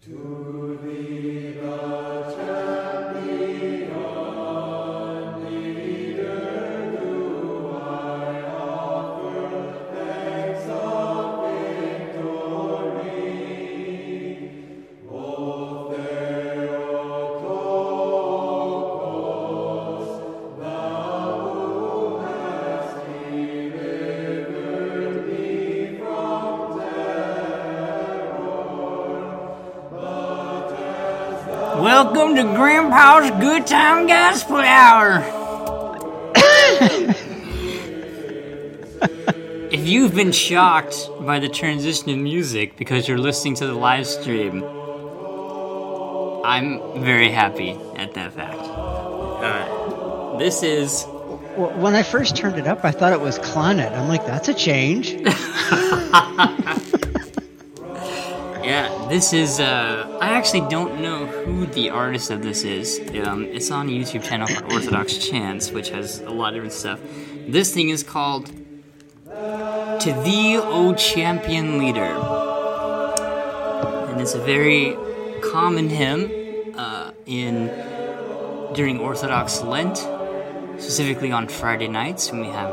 Welcome to Grandpa's Good Time Gospel Hour. If you've been shocked by the transition in music because you're listening to the live stream, I'm very happy at that fact. This is... When I first turned it up, I thought it was Clannad. I'm like, that's a change. Yeah, this is, I actually don't know who the artist of this is. It's on a YouTube channel called Orthodox Chants, which has a lot of different stuff. This thing is called To Thee, O Champion Leader. And it's a very common hymn during Orthodox Lent, specifically on Friday nights when we have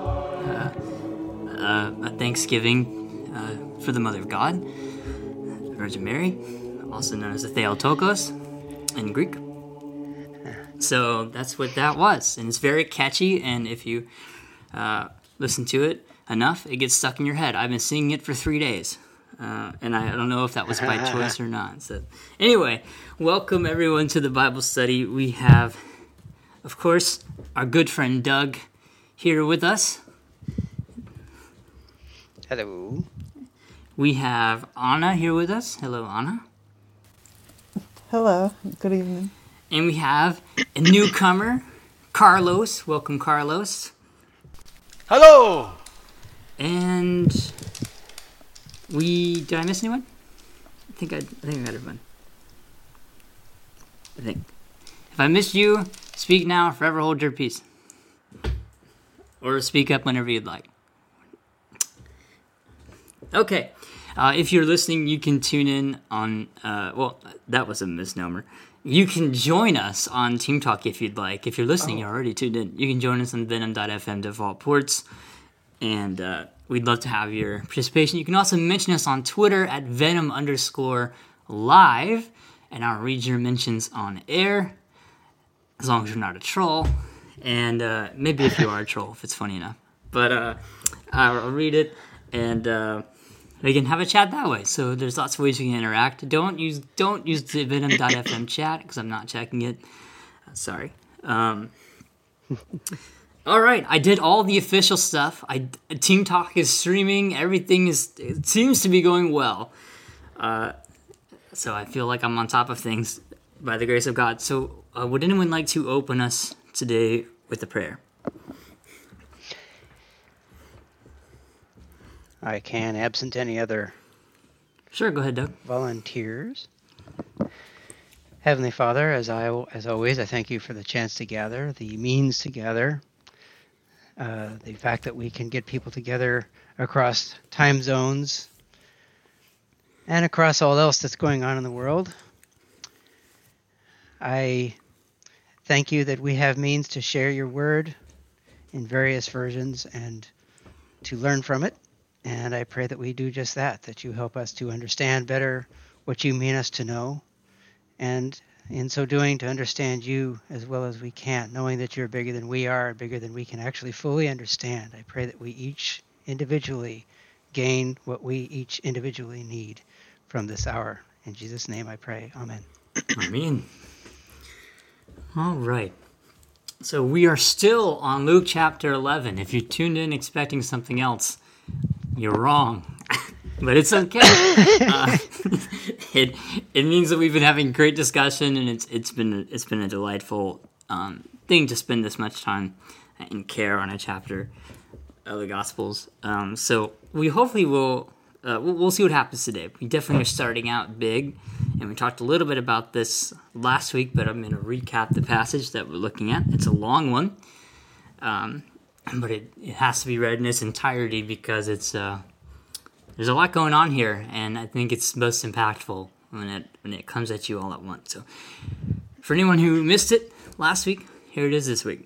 a Thanksgiving for the Mother of God, Virgin Mary, also known as the Theotokos in Greek. So that's what that was, and it's very catchy, and if you listen to it enough, it gets stuck in your head. I've been singing it for 3 days, and I don't know if that was by choice or not. So anyway, welcome everyone to the Bible study. We have, of course, our good friend Doug here with us. Hello. We have Anna here with us. Hello, Anna. Hello. Good evening. And we have a newcomer, Carlos. Welcome, Carlos. Hello. And did I miss anyone? I think I got everyone. I think. If I missed you, speak now, forever hold your peace. Or speak up whenever you'd like. Okay. If you're listening, you can tune in on, that was a misnomer. You can join us on Team Talk if you'd like. If you're listening, you're already tuned in. You can join us on Venom.fm default ports, and we'd love to have your participation. You can also mention us on Twitter at Venom_live, and I'll read your mentions on air, as long as you're not a troll, and maybe if you are a troll, if it's funny enough. But I'll read it, and... we can have a chat that way. So there's lots of ways you can interact. Don't use the Venom.fm chat because I'm not checking it. Sorry. All right, I did all the official stuff. Team Talk is streaming. Everything it seems to be going well. So I feel like I'm on top of things by the grace of God. So would anyone like to open us today with a prayer? I can, absent any other Sure, go ahead, Doug. volunteers. Heavenly Father, as always, I thank you for the chance to gather, the means to gather, the fact that we can get people together across time zones and across all else that's going on in the world. I thank you that we have means to share your word in various versions and to learn from it. And I pray that we do just that you help us to understand better what you mean us to know, and in so doing to understand you as well as we can, knowing that you're bigger than we are, bigger than we can actually fully understand. I pray that we each individually gain what we each individually need from this hour. In Jesus' name I pray. Amen. Amen. All right. So we are still on Luke chapter 11. If you tuned in expecting something else, you're wrong, but it's okay. It means that we've been having great discussion, and it's been a delightful thing to spend this much time and care on a chapter of the Gospels. So we hopefully will we'll see what happens today. We definitely are starting out big, and we talked a little bit about this last week, but I'm going to recap the passage that we're looking at. It's a long one. But it has to be read in its entirety because it's there's a lot going on here, and I think it's most impactful when it comes at you all at once. So for anyone who missed it last week, here it is this week.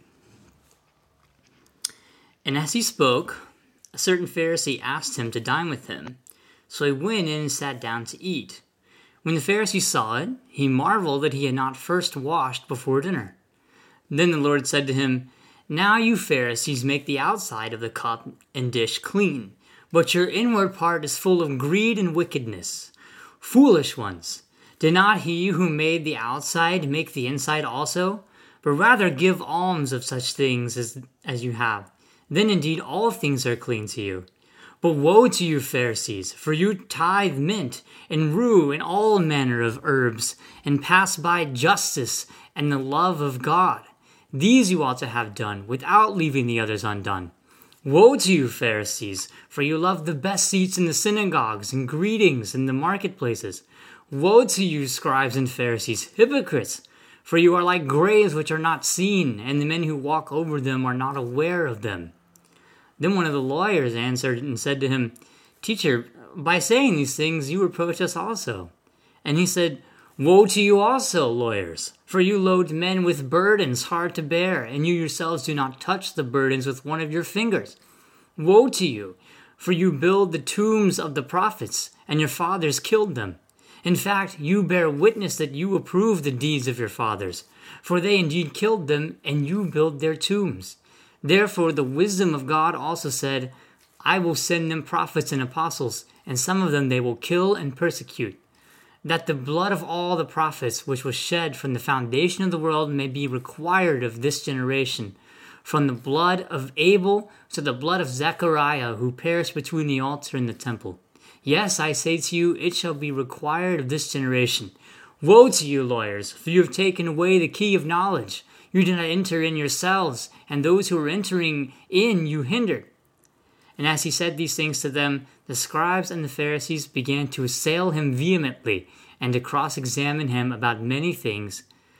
And as he spoke, a certain Pharisee asked him to dine with him. So he went in and sat down to eat. When the Pharisee saw it, he marveled that he had not first washed before dinner. Then the Lord said to him, "Now you Pharisees make the outside of the cup and dish clean, but your inward part is full of greed and wickedness. Foolish ones, did not he who made the outside make the inside also? But rather give alms of such things as you have. Then indeed all things are clean to you. But woe to you, Pharisees, for you tithe mint and rue and all manner of herbs, and pass by justice and the love of God. These you ought to have done, without leaving the others undone. Woe to you, Pharisees, for you love the best seats in the synagogues and greetings in the marketplaces. Woe to you, scribes and Pharisees, hypocrites, for you are like graves which are not seen, and the men who walk over them are not aware of them." Then one of the lawyers answered and said to him, "Teacher, by saying these things you reproach us also." And he said, "Woe to you also, lawyers, for you load men with burdens hard to bear, and you yourselves do not touch the burdens with one of your fingers. Woe to you, for you build the tombs of the prophets, and your fathers killed them. In fact, you bear witness that you approve the deeds of your fathers, for they indeed killed them, and you build their tombs. Therefore the wisdom of God also said, I will send them prophets and apostles, and some of them they will kill and persecute, that the blood of all the prophets which was shed from the foundation of the world may be required of this generation, from the blood of Abel to the blood of Zechariah, who perished between the altar and the temple. Yes, I say to you, it shall be required of this generation. Woe to you, lawyers, for you have taken away the key of knowledge. You did not enter in yourselves, and those who were entering in you hindered." And as he said these things to them, the scribes and the Pharisees began to assail him vehemently and to cross-examine him about many things,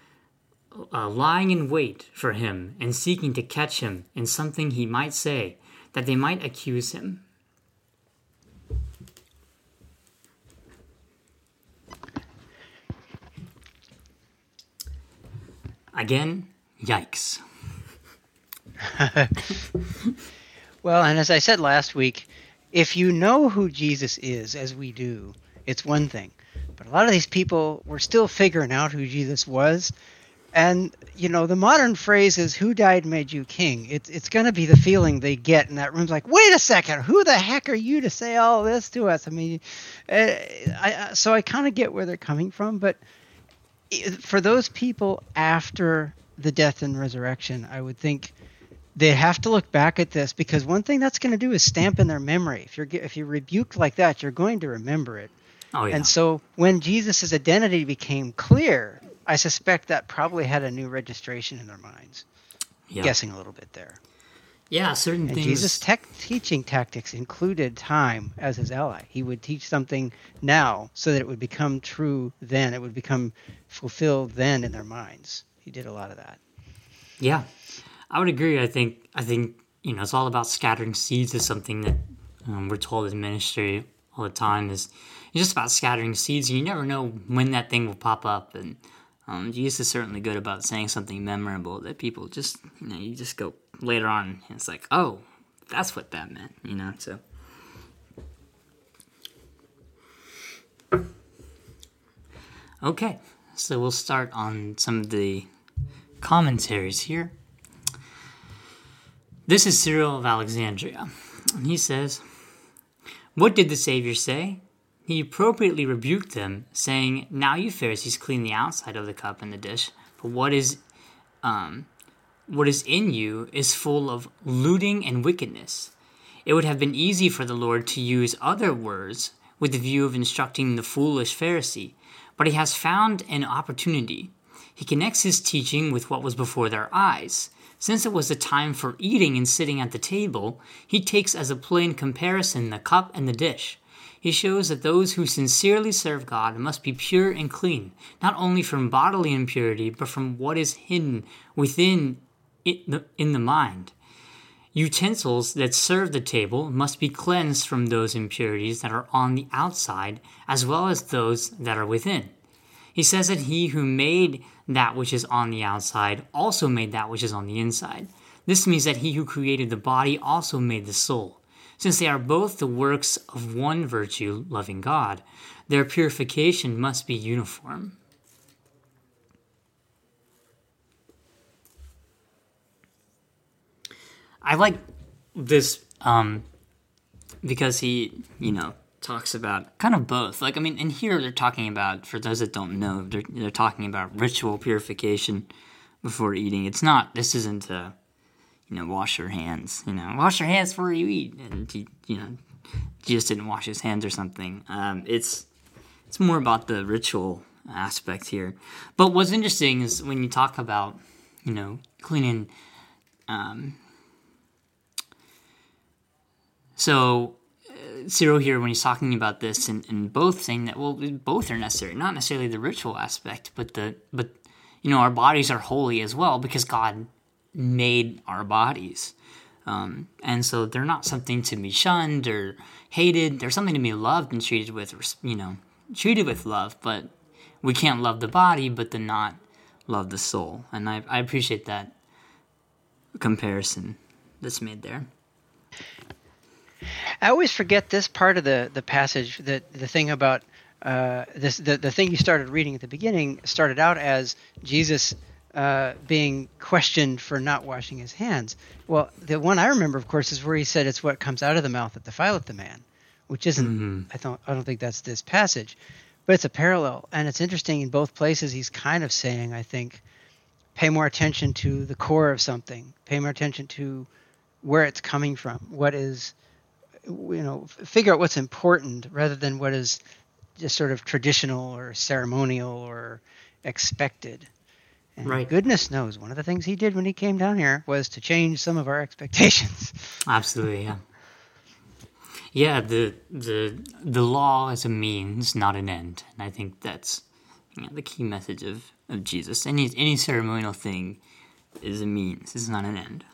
lying in wait for him and seeking to catch him in something he might say, that they might accuse him. Again, yikes. Well, and as I said last week, if you know who Jesus is, as we do, it's one thing. But a lot of these people were still figuring out who Jesus was. And, you know, the modern phrase is, who died made you king. It's going to be the feeling they get in that room. It's like, wait a second, who the heck are you to say all this to us? I mean, so I kind of get where they're coming from. But for those people after the death and resurrection, I would think they have to look back at this, because one thing that's going to do is stamp in their memory. If you're rebuked like that, you're going to remember it. Oh, yeah. And so when Jesus' identity became clear, I suspect that probably had a new registration in their minds. Yeah. Guessing a little bit there. Yeah, certain And things. Jesus' teaching tactics included time as his ally. He would teach something now so that it would become true then. It would become fulfilled then in their minds. He did a lot of that. Yeah, I would agree. I think it's all about scattering seeds. Is something that we're told in ministry all the time. Is just about scattering seeds, and you never know when that thing will pop up. And Jesus is certainly good about saying something memorable that people just you just go later on, and it's like, oh, that's what that meant. So. Okay, so we'll start on some of the commentaries here. This is Cyril of Alexandria, and he says, "What did the Savior say? He appropriately rebuked them, saying, 'Now you Pharisees clean the outside of the cup and the dish, but what is in you is full of looting and wickedness.' It would have been easy for the Lord to use other words with the view of instructing the foolish Pharisee, but he has found an opportunity. He connects his teaching with what was before their eyes. Since it was the time for eating and sitting at the table, he takes as a plain comparison the cup and the dish. He shows that those who sincerely serve God must be pure and clean, not only from bodily impurity, but from what is hidden within in the mind. Utensils that serve the table must be cleansed from those impurities that are on the outside, as well as those that are within. He says that he who made that which is on the outside also made that which is on the inside. This means that he who created the body also made the soul. Since they are both the works of one virtue, loving God, their purification must be uniform. I like this because he, talks about kind of both. And here they're talking about, for those that don't know, they're talking about ritual purification before eating. This isn't wash your hands, wash your hands before you eat. And, Jesus didn't wash his hands or something. It's more about the ritual aspect here. But what's interesting is when you talk about, cleaning, So Cyril here, when he's talking about this, and both saying that, both are necessary, not necessarily the ritual aspect, but our bodies are holy as well because God made our bodies, and so they're not something to be shunned or hated. They're something to be loved and treated with love. But we can't love the body, but then not love the soul. And I appreciate that comparison that's made there. I always forget this part of the passage, that the thing about the thing you started reading at the beginning started out as Jesus being questioned for not washing his hands. Well, the one I remember, of course, is where he said it's what comes out of the mouth that defileth the man, which isn't. I don't think that's this passage, but it's a parallel, and it's interesting. In both places, he's kind of saying, I think, pay more attention to the core of something, pay more attention to where it's coming from, what is. Figure out what's important rather than what is just sort of traditional or ceremonial or expected. And right. Goodness knows, one of the things he did when he came down here was to change some of our expectations. Absolutely, yeah. Yeah, the law is a means, not an end. And I think that's the key message of Jesus. Any ceremonial thing is a means, it's not an end.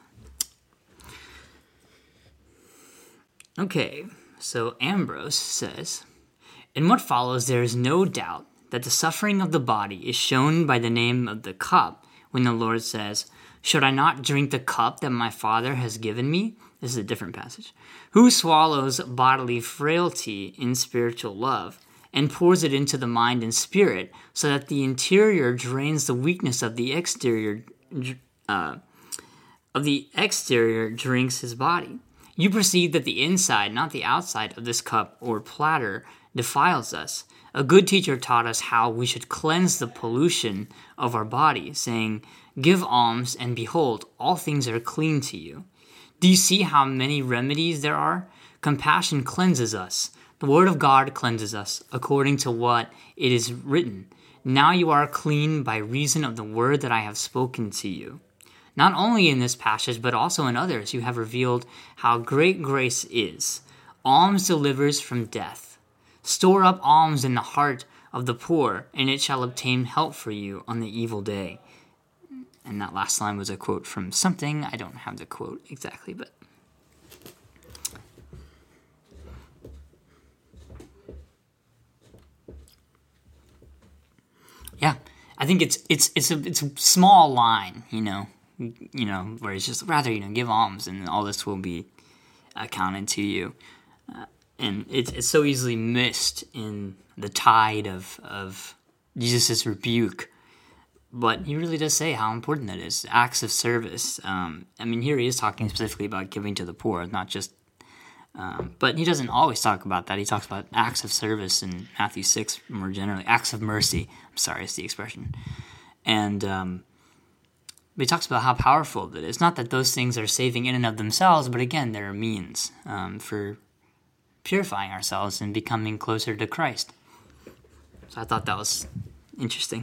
Okay, so Ambrose says, in what follows there is no doubt that the suffering of the body is shown by the name of the cup when the Lord says, should I not drink the cup that my Father has given me? This is a different passage. Who swallows bodily frailty in spiritual love and pours it into the mind and spirit so that the interior drains the weakness of the exterior drinks his body. You perceive that the inside, not the outside of this cup or platter, defiles us. A good teacher taught us how we should cleanse the pollution of our body, saying, give alms, and behold, all things are clean to you. Do you see how many remedies there are? Compassion cleanses us. The word of God cleanses us, according to what it is written. Now you are clean by reason of the word that I have spoken to you. Not only in this passage, but also in others, you have revealed how great grace is. Alms delivers from death. Store up alms in the heart of the poor, and it shall obtain help for you on the evil day. And that last line was a quote from something. I don't have the quote exactly, but... yeah, I think it's a small line, where it's just rather, give alms and all this will be accounted to you. And it's so easily missed in the tide of Jesus' rebuke. But he really does say how important that is. Acts of service. Here he is talking specifically about giving to the poor, not just... but he doesn't always talk about that. He talks about acts of service in Matthew 6 more generally. Acts of mercy. I'm sorry, it's the expression. And... but he talks about how powerful that is. Not that those things are saving in and of themselves, but again, they're a means for purifying ourselves and becoming closer to Christ. So I thought that was interesting.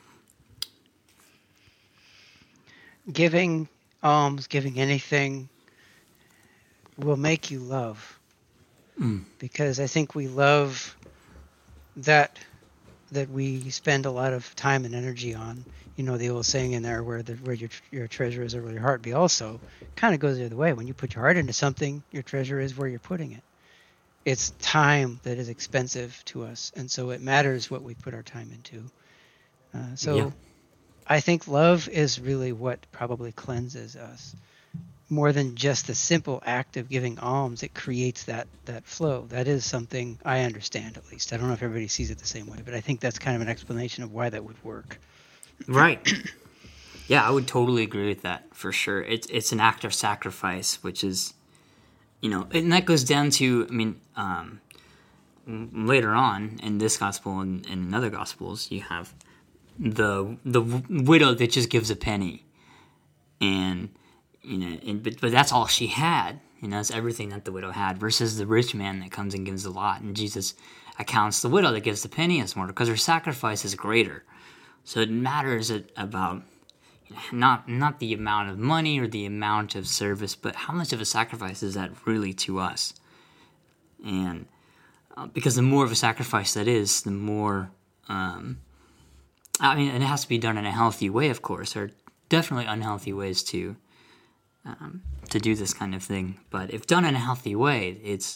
Giving alms, giving anything will make you love. Because I think we love that that we spend a lot of time and energy on. You know, the old saying in there where your treasure is, where your heart be also, kind of goes the other way. When you put your heart into something, your treasure is where you're putting it. It's time that is expensive to us, and so it matters what we put our time into. So I think love is really what probably cleanses us. More than just the simple act of giving alms, it creates that flow. That is something I understand, at least. I don't know if everybody sees it the same way, but I think that's kind of an explanation of why that would work. Right. Yeah, I would totally agree with that, for sure. It's an act of sacrifice, which is, and that goes down to, later on in this gospel and in other gospels, you have the widow that just gives a penny, and but that's all she had. That's everything that the widow had, versus the rich man that comes and gives a lot. And Jesus accounts the widow that gives the penny as more, because her sacrifice is greater. So it matters about not the amount of money or the amount of service, but how much of a sacrifice is that really to us. And because the more of a sacrifice that is, the more, it has to be done in a healthy way, of course. There are definitely unhealthy ways to do this kind of thing. But if done in a healthy way, it's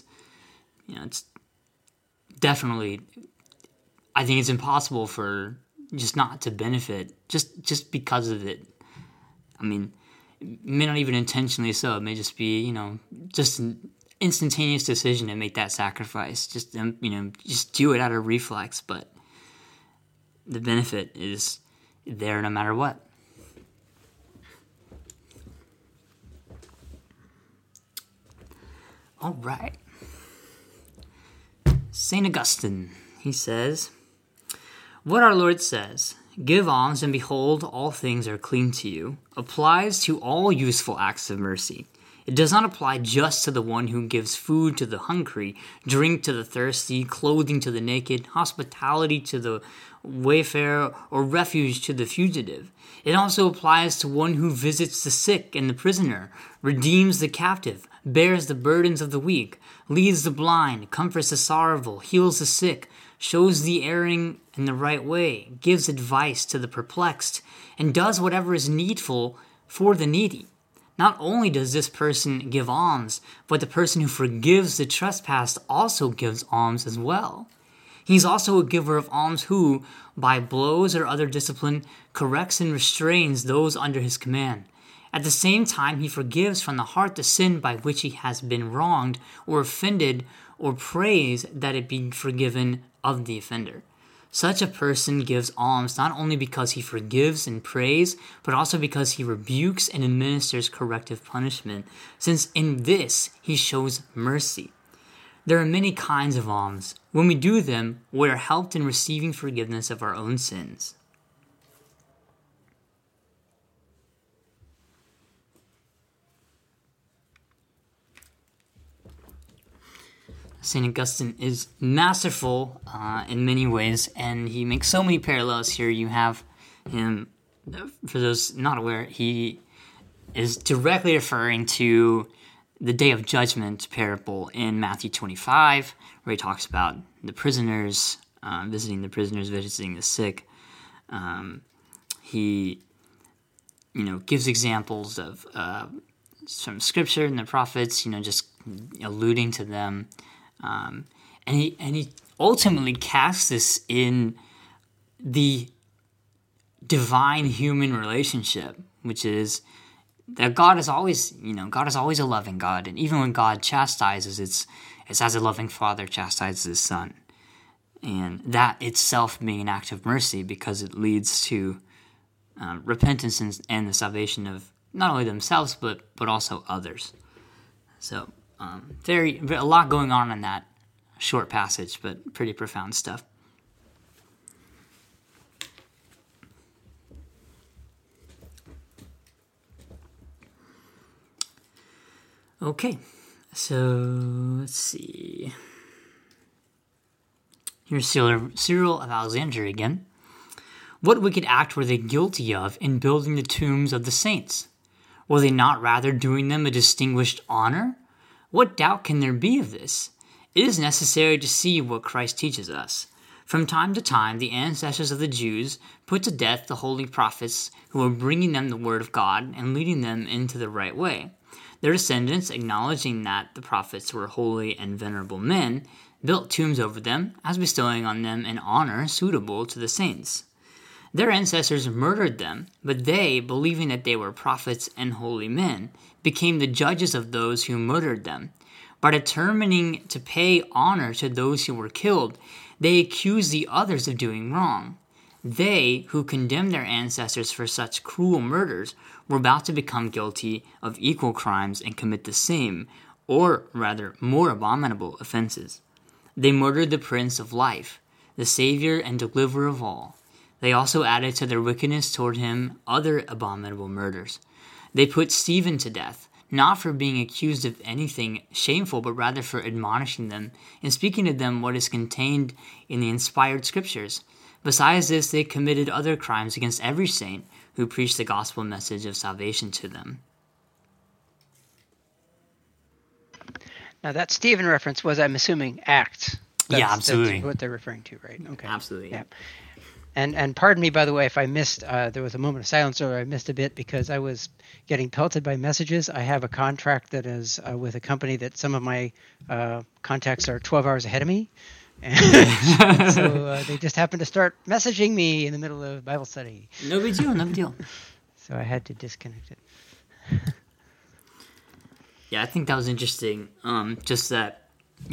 definitely, I think it's impossible for just not to benefit just because of it. It may not even intentionally so. It may just be, just an instantaneous decision to make that sacrifice. Just do it out of reflex, but the benefit is there no matter what. All right. St. Augustine, he says, what our Lord says, give alms and behold, all things are clean to you, applies to all useful acts of mercy. It does not apply just to the one who gives food to the hungry, drink to the thirsty, clothing to the naked, hospitality to the wayfarer, or refuge to the fugitive. It also applies to one who visits the sick and the prisoner, redeems the captive, bears the burdens of the weak, leads the blind, comforts the sorrowful, heals the sick, shows the erring in the right way, gives advice to the perplexed, and does whatever is needful for the needy. Not only does this person give alms, but the person who forgives the trespass also gives alms as well. He's also a giver of alms who, by blows or other discipline, corrects and restrains those under his command. At the same time, he forgives from the heart the sin by which he has been wronged or offended, or prays that it be forgiven of the offender. Such a person gives alms not only because he forgives and prays, but also because he rebukes and administers corrective punishment, since in this he shows mercy. There are many kinds of alms. When we do them, we are helped in receiving forgiveness of our own sins. St. Augustine is masterful in many ways, and he makes so many parallels here. You have him, for those not aware, he is directly referring to the Day of Judgment parable in Matthew 25, where he talks about the prisoners, visiting the prisoners, visiting the sick. He, gives examples of some scripture and the prophets, just alluding to them. And he ultimately casts this in the divine human relationship, which is that God is always a loving God, and even when God chastises, it's as a loving father chastises his son, and that itself being an act of mercy because it leads to repentance and the salvation of not only themselves but also others. So. A lot going on in that short passage, but pretty profound stuff. Okay, so let's see. Here's Cyril of Alexandria again. What wicked act were they guilty of in building the tombs of the saints? Were they not rather doing them a distinguished honor? What doubt can there be of this? It is necessary to see what Christ teaches us. From time to time, the ancestors of the Jews put to death the holy prophets who were bringing them the word of God and leading them into the right way. Their descendants, acknowledging that the prophets were holy and venerable men, built tombs over them, as bestowing on them an honor suitable to the saints. Their ancestors murdered them, but they, believing that they were prophets and holy men, became the judges of those who murdered them. By determining to pay honor to those who were killed, they accused the others of doing wrong. They, who condemned their ancestors for such cruel murders, were about to become guilty of equal crimes and commit the same, or rather more abominable offenses. They murdered the Prince of Life, the Savior and Deliverer of all. They also added to their wickedness toward him other abominable murders. They put Stephen to death, not for being accused of anything shameful, but rather for admonishing them and speaking to them what is contained in the inspired scriptures. Besides this, they committed other crimes against every saint who preached the gospel message of salvation to them. Now that Stephen reference was, I'm assuming, Acts. Yeah, absolutely. That's what they're referring to, right? Okay. Absolutely. Yeah. And pardon me, by the way, if I missed, there was a moment of silence or I missed a bit because I was getting pelted by messages. I have a contract that is with a company that some of my contacts are 12 hours ahead of me. And so they just happened to start messaging me in the middle of Bible study. No big deal, no big deal. So I had to disconnect it. Yeah, I think that was interesting. Just that,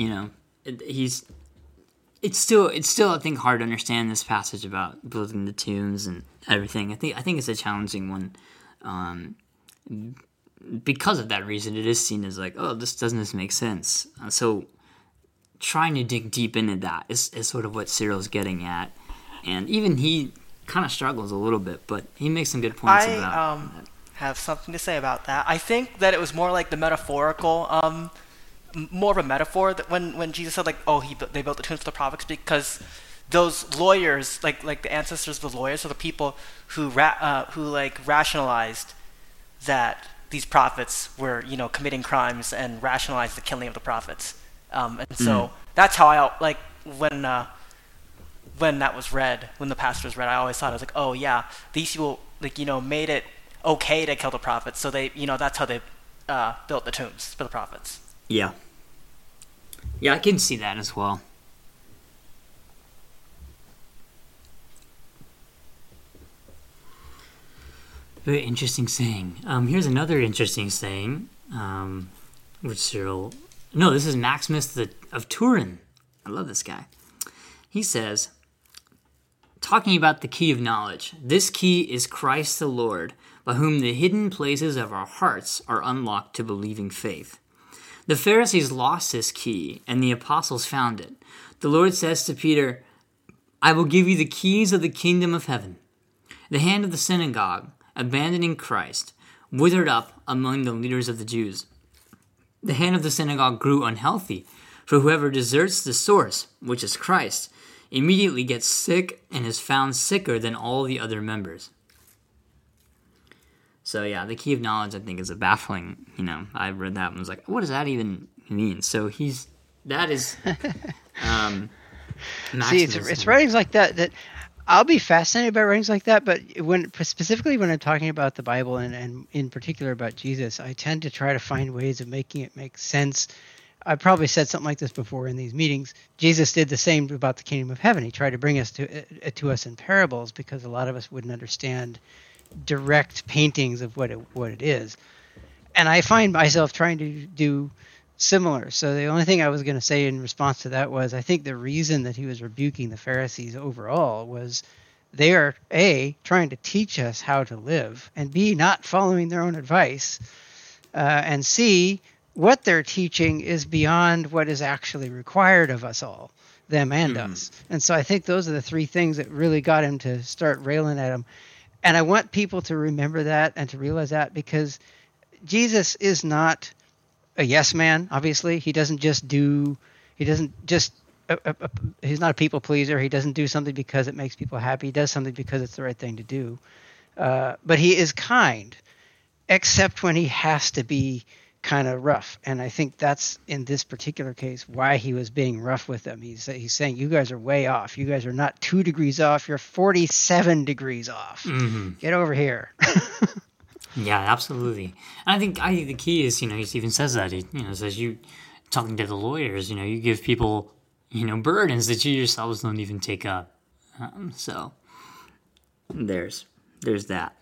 it's still I think hard to understand this passage about building the tombs and everything. I think it's a challenging one. Because of that reason, it is seen as like, oh, this make sense. So trying to dig deep into that is sort of what Cyril's getting at, and even he kind of struggles a little bit, but he makes some good points about. I have something to say about that. I think that it was more like the metaphorical. More of a metaphor that when Jesus said like, oh, they built the tombs for the prophets, because those lawyers, like the ancestors of the lawyers, are the people who rationalized that these prophets were committing crimes and rationalized the killing of the prophets, and so that's how I like when that was read, when the pastor was read, I always thought, I was like, oh yeah, these people made it okay to kill the prophets, so they that's how they built the tombs for the prophets. Yeah, I can see that as well. Very interesting saying. Here's another interesting saying, which Cyril... No, this is Maximus of Turin. I love this guy. He says, talking about the key of knowledge, this key is Christ the Lord, by whom the hidden places of our hearts are unlocked to believing faith. The Pharisees lost this key, and the apostles found it. The Lord says to Peter, I will give you the keys of the kingdom of heaven. The hand of the synagogue, abandoning Christ, withered up among the leaders of the Jews. The hand of the synagogue grew unhealthy, for whoever deserts the source, which is Christ, immediately gets sick and is found sicker than all the other members. So yeah, the key of knowledge, I think, is a baffling, I read that and was like, what does that even mean? So See, it's writings like that I'll be fascinated by writings like that, but specifically when I'm talking about the Bible and in particular about Jesus, I tend to try to find ways of making it make sense. I probably said something like this before in these meetings. Jesus did the same about the kingdom of heaven. He tried to bring us to us in parables because a lot of us wouldn't understand direct paintings of what it is. And I find myself trying to do similar. So the only thing I was going to say in response to that was, I think the reason that he was rebuking the Pharisees overall was they are A, trying to teach us how to live, and B, not following their own advice, and C, what they're teaching is beyond what is actually required of us all, them and us. And so I think those are the three things that really got him to start railing at him. And I want people to remember that and to realize that, because Jesus is not a yes man, obviously. He's not a people pleaser. He doesn't do something because it makes people happy. He does something because it's the right thing to do. But he is kind, except when he has to be kind of rough. And I think that's, in this particular case, why he was being rough with them. He's saying, you guys are way off. You guys are not 2 degrees off. You're 47 degrees off. Get over here. Yeah, absolutely. And I think the key is, he even says that. He, says you, talking to the lawyers, you give people, burdens that you yourselves don't even take up. So there's that.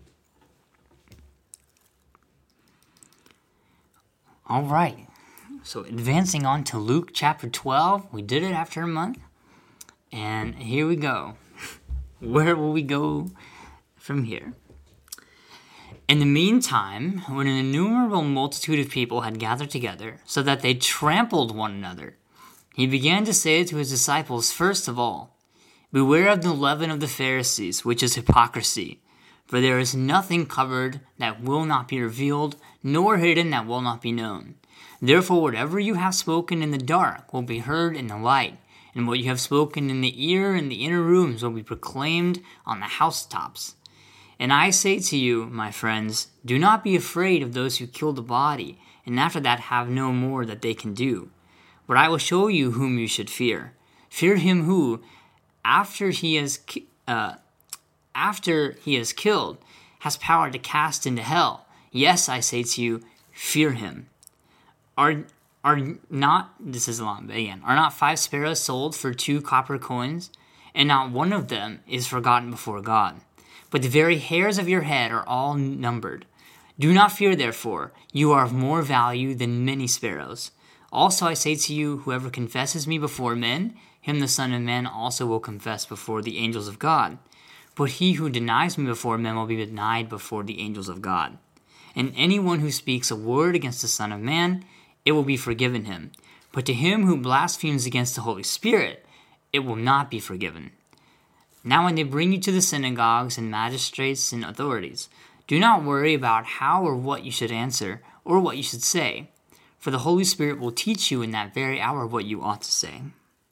All right. So advancing on to Luke chapter 12. We did it after a month. And here we go. Where will we go from here? In the meantime, when an innumerable multitude of people had gathered together, so that they trampled one another, he began to say to his disciples, first of all, beware of the leaven of the Pharisees, which is hypocrisy. For there is nothing covered that will not be revealed, nor hidden that will not be known. Therefore, whatever you have spoken in the dark will be heard in the light, and what you have spoken in the ear in the inner rooms will be proclaimed on the housetops. And I say to you, my friends, do not be afraid of those who kill the body, and after that have no more that they can do. But I will show you whom you should fear. Fear him who, after he is killed, has power to cast into hell. Yes, I say to you, fear him. Are not 5 sparrows sold for 2 copper coins, and not one of them is forgotten before God? But the very hairs of your head are all numbered. Do not fear, therefore, you are of more value than many sparrows. Also I say to you, whoever confesses me before men, him the Son of Man also will confess before the angels of God. But he who denies me before men will be denied before the angels of God. And anyone who speaks a word against the Son of Man, it will be forgiven him. But to him who blasphemes against the Holy Spirit, it will not be forgiven. Now when they bring you to the synagogues and magistrates and authorities, do not worry about how or what you should answer or what you should say, for the Holy Spirit will teach you in that very hour what you ought to say.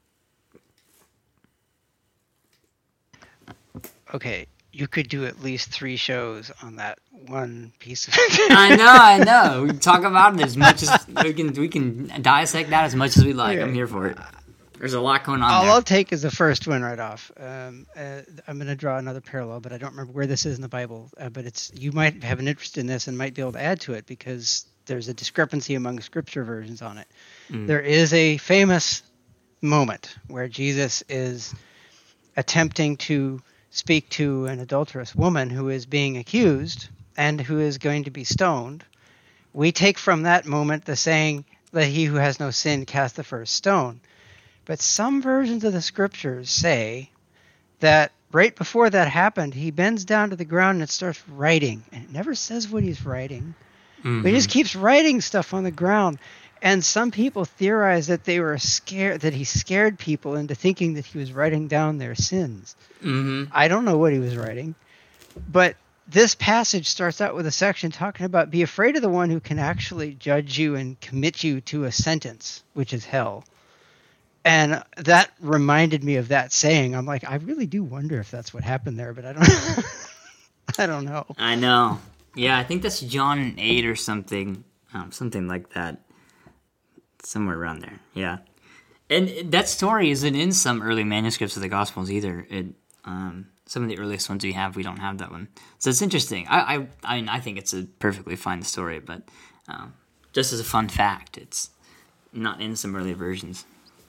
Okay, you could do at least 3 shows on that one piece of I know. We can talk about it as much as we can dissect that as much as we like. Okay. I'm here for it. There's a lot going on All there. I'll take is the first one right off. I'm going to draw another parallel, but I don't remember where this is in the Bible. But you might have an interest in this and might be able to add to it because there's a discrepancy among scripture versions on it. There is a famous moment where Jesus is attempting to speak to an adulterous woman who is being accused and who is going to be stoned. We take from that moment the saying, "Let he who has no sin cast the first stone." But some versions of the scriptures say that right before that happened, he bends down to the ground and starts writing. And it never says what he's writing. But he just keeps writing stuff on the ground. And some people theorize that they were scared, that he scared people into thinking that he was writing down their sins. I don't know what he was writing. But this passage starts out with a section talking about be afraid of the one who can actually judge you and commit you to a sentence, which is hell. And that reminded me of that saying. I'm like, I really do wonder if that's what happened there, but I don't I don't know. I know. Yeah, I think that's John 8 or something. Something like that. Somewhere around there. Yeah. And that story isn't in some early manuscripts of the Gospels either. Some of the earliest ones we have, we don't have that one. So it's interesting. I mean, I think it's a perfectly fine story, but just as a fun fact, it's not in some early versions.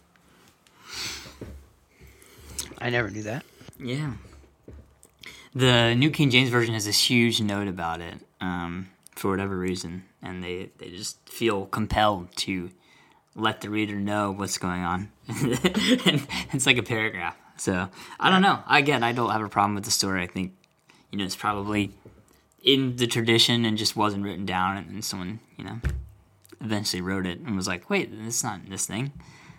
I never knew that. Yeah. The New King James Version has this huge note about it for whatever reason, and they just feel compelled to let the reader know what's going on. And it's like a paragraph. So, I don't know. Again, I don't have a problem with the story. I think, it's probably in the tradition and just wasn't written down, and someone, eventually wrote it and was like, wait, it's not in this thing.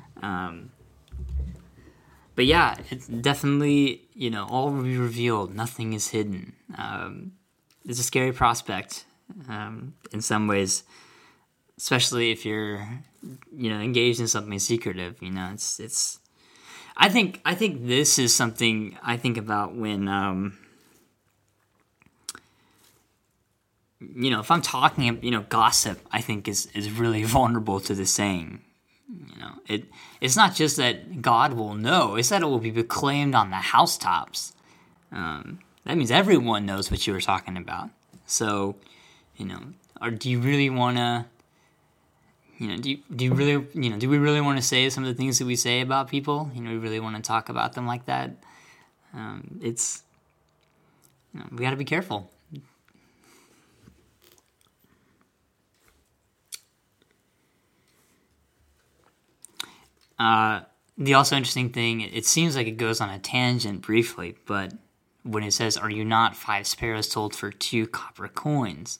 But yeah, it's definitely, all will be revealed. Nothing is hidden. It's a scary prospect in some ways, especially if you're, engaged in something secretive. It's. I think this is something I think about when if I'm talking, gossip, I think is really vulnerable to the saying. It's not just that God will know; it's that it will be proclaimed on the housetops. That means everyone knows what you were talking about. So, or do you really want to? Do you really, do we really want to say some of the things that we say about people? We really want to talk about them like that? We got to be careful. The also interesting thing, it seems like it goes on a tangent briefly, but when it says, "Are you not 5 sparrows sold for 2 copper coins?"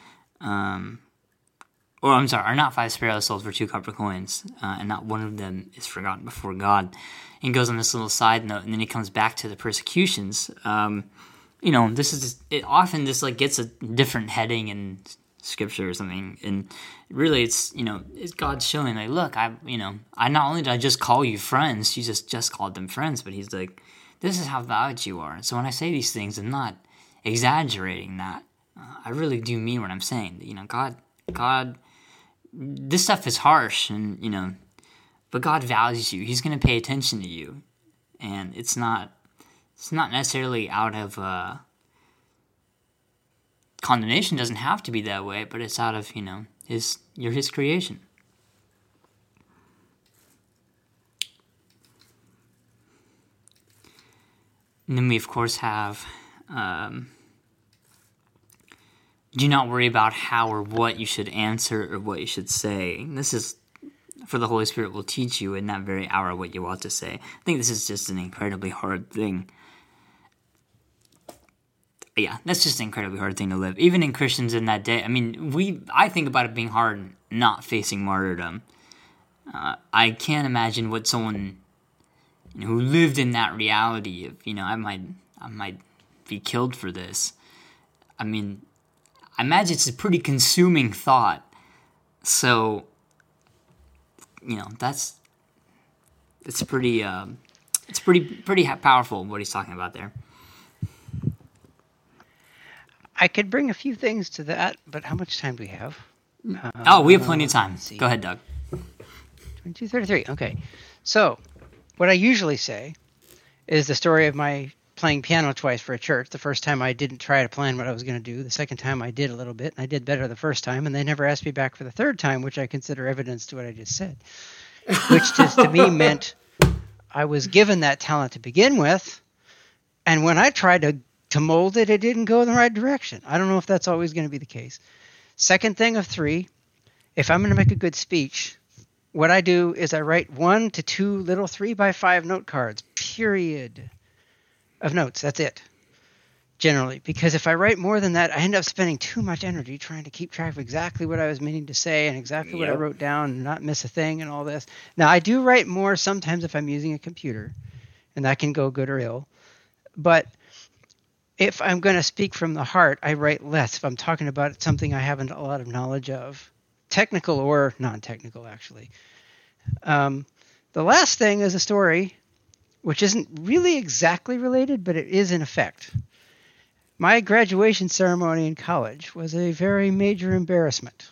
Are not 5 sparrows sold for 2 copper coins, and not one of them is forgotten before God? And goes on this little side note, and then he comes back to the persecutions. This is it. Often this gets a different heading in Scripture or something, and really it's God's showing look, I not only did I just call you friends, Jesus just called them friends, but he's like, this is how valued you are. So when I say these things, I'm not exaggerating that. I really do mean what I'm saying. God, this stuff is harsh, and but God values you. He's going to pay attention to you, and it's not necessarily out of condemnation. Doesn't have to be that way, but it's out of you're His creation. And then we of course have do not worry about how or what you should answer or what you should say. And this is for the Holy Spirit will teach you in that very hour what you ought to say. I think this is just an incredibly hard thing. Yeah, that's just an incredibly hard thing to live. Even in Christians in that day, I think about it being hard not facing martyrdom. I can't imagine what someone who lived in that reality of, I might be killed for this. I imagine it's a pretty consuming thought. So, it's pretty powerful what he's talking about there. I could bring a few things to that, but how much time do we have? We have plenty of time. Go ahead, Doug. 22:33. Okay. So, what I usually say is the story of my playing piano twice for a church. The first time I didn't try to plan what I was going to do. The second time I did a little bit, and I did better the first time, and they never asked me back for the third time, which I consider evidence to what I just said. Which just to me meant I was given that talent to begin with, and when I tried to mold it, it didn't go in the right direction. I don't know if that's always going to be the case. Second thing of 3, if I'm going to make a good speech, what I do is I write 1 to 2 little 3x5 note cards, period, of notes. That's it, generally. Because if I write more than that, I end up spending too much energy trying to keep track of exactly what I was meaning to say and exactly what I wrote down and not miss a thing and all this. Now, I do write more sometimes if I'm using a computer, and that can go good or ill. But if I'm going to speak from the heart, I write less if I'm talking about something I haven't a lot of knowledge of, technical or non-technical, actually. The last thing is a story, which isn't really exactly related, but it is in effect. My graduation ceremony in college was a very major embarrassment.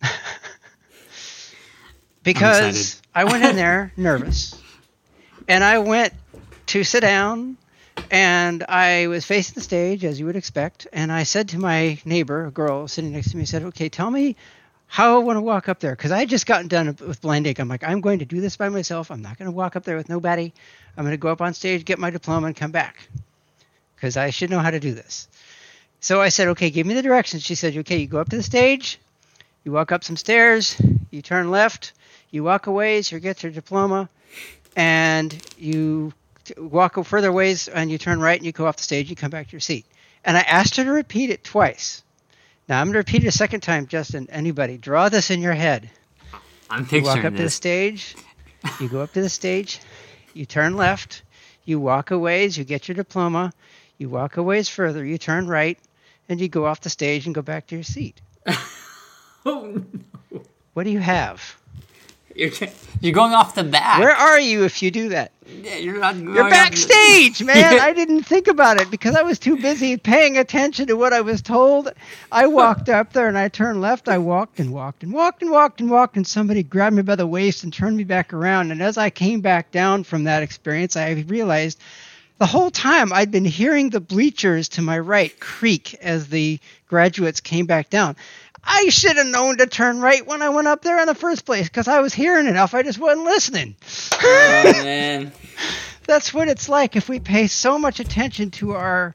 Because I went in there nervous, and I went to sit down, and I was facing the stage, as you would expect, and I said to my neighbor, a girl sitting next to me, I said, okay, tell me how I want to walk up there, because I had just gotten done with blind ink. I'm like, I'm going to do this by myself. I'm not going to walk up there with nobody. I'm going to go up on stage, get my diploma, and come back, because I should know how to do this. So I said, okay, give me the directions. She said, okay, you go up to the stage, you walk up some stairs, you turn left, you walk a ways, you get your diploma, and you walk a further ways, and you turn right, and you go off the stage, you come back to your seat. And I asked her to repeat it twice. Now, I'm going to repeat it a second time, Justin. Anybody, draw this in your head. I'm picturing this. You walk up to the stage. You go up to the stage. You turn left. You walk a ways. You get your diploma. You walk a ways further. You turn right. And you go off the stage and go back to your seat. Oh, no. What do you have? You're going off the back. Where are you if you do that? Yeah, you're not going You're backstage, man. Yeah. I didn't think about it because I was too busy paying attention to what I was told. I walked up there and I turned left. I walked and walked and walked and walked and walked, and somebody grabbed me by the waist and turned me back around. And as I came back down from that experience, I realized the whole time I'd been hearing the bleachers to my right creak as the graduates came back down. I should have known to turn right when I went up there in the first place because I was hearing enough. I just wasn't listening. Oh, man. That's what it's like if we pay so much attention to our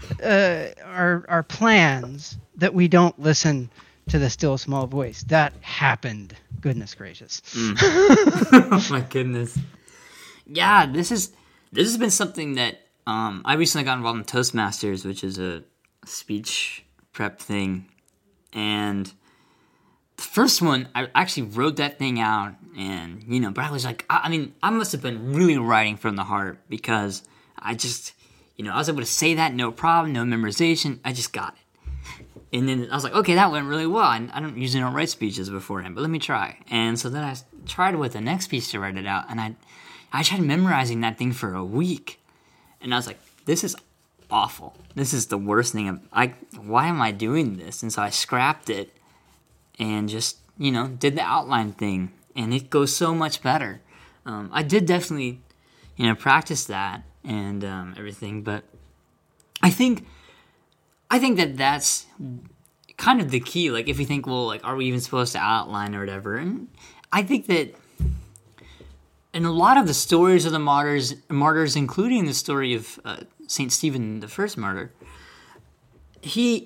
plans that we don't listen to the still small voice. That happened. Goodness gracious. Oh, my goodness. Yeah, this has been something that I recently got involved in Toastmasters, which is a speech prep thing. And the first one, I actually wrote that thing out, and, but I was like, I must have been really writing from the heart because I just, I was able to say that, no problem, no memorization, I just got it. And then I was like, okay, that went really well. I usually don't write speeches beforehand, but let me try. And so then I tried with the next speech to write it out, and I tried memorizing that thing for a week. And I was like, this is awful. This is the worst thing. Why am I doing this? And so I scrapped it and just, did the outline thing. And it goes so much better. I did definitely, practice that and everything. But I think that that's kind of the key. Like, if you think, well, like, are we even supposed to outline or whatever? And I think that in a lot of the stories of the martyrs, including the story of St. Stephen, the first martyr, he's